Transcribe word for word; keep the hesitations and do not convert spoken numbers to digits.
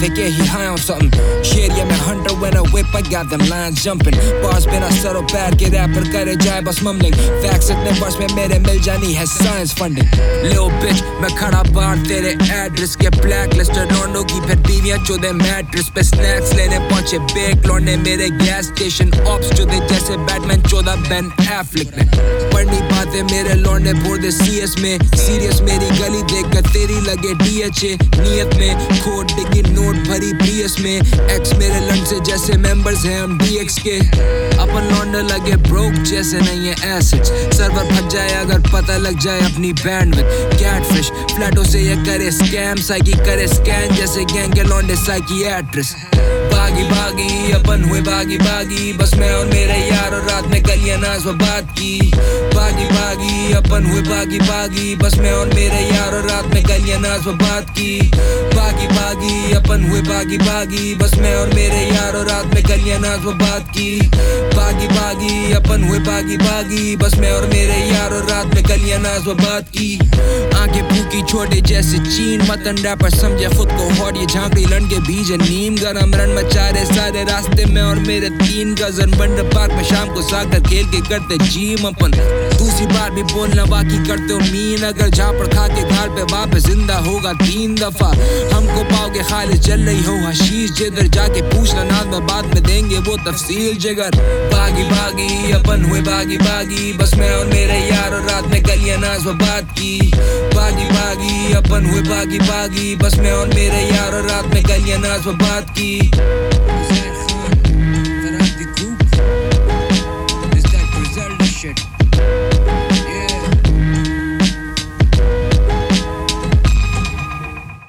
think yeah he high on something. Shit, yeah, मैं hunter when I whip, I got them lines jumping. Bars बिना सरो पैर के rapper करे जाए बस mumbling. Facts इतने bars में मेरे मिल जानी है science funding. Little bitch, मैं खड़ा बाहर तेरे address के blacklisted लौंडों की फिर बीवियां चोदे mattress पे snacks लेने पहुंचे big लौंडे मेरे gas station ops चोदे जैसे Batman चौदह Ben Affleck ने. पढ़नी बातें मेरे लौंडे फोड़ दे C S में. Serious मेरी गली देख कर तेरी लगे D H A. नियत में खोट डिगी नोट भरी Prius में. X मेरे लंड से जैसे members हैं हम D X के. अपन लौंडे लगे broke जैसे नहीं है assets. सर्वर फट जाए अगर पता लग जाए अपनी bandwidth. Catfish फ्लैटों से ये करे scam. Psyche करे scan जैसे gang के लौंडे psychiatrist. बागी बागी अपन हुए बागी बागी बस मैं और मेरे यार और रात में गलियां नाज़ व बात की. बागी बागी अपन हुए बागी बागी बस मैं और मेरे यार और रात में गलियां नाज़ व बात की. बागी बागी अपन हुए बागी बागी बस मैं और मेरे यार और रात में गलियां नाज़ व बात की. बागी बागी अपन हुए बागी बागी बस मैं और मेरे यार और रात में गलियां नाज़ व बात की. आंखें फूकी छोटे जैसे चीन मतन रैपर समझे खुद को हॉट ये झांकड़ी लन के बीच नीम गरम रन मचारे सारे रास्ते में और मेरे तीन गजन बंडर पार्क में शाम को सागर खेल के करते जिम अपन. दूसरी बार भी बोलना बाकी करते हो मीन अगर झापड़ खा के घर पे वापस जिंदा होगा तीन दफा. हमको पाओगे खाली चल रही हो हशीश जिधर जाके पूछना नाज में बाद में देंगे वो तफसील जिगर. बागी बागी अपन हुए बागी बागी बस मैं और मेरे यार और रात में गलियां नाज़ व बात की. बागी बागी अपन हुए बागी बागी बस मैं और मेरे यार और रात में गलियां नाज़ व बात की. Is that Griselda shit?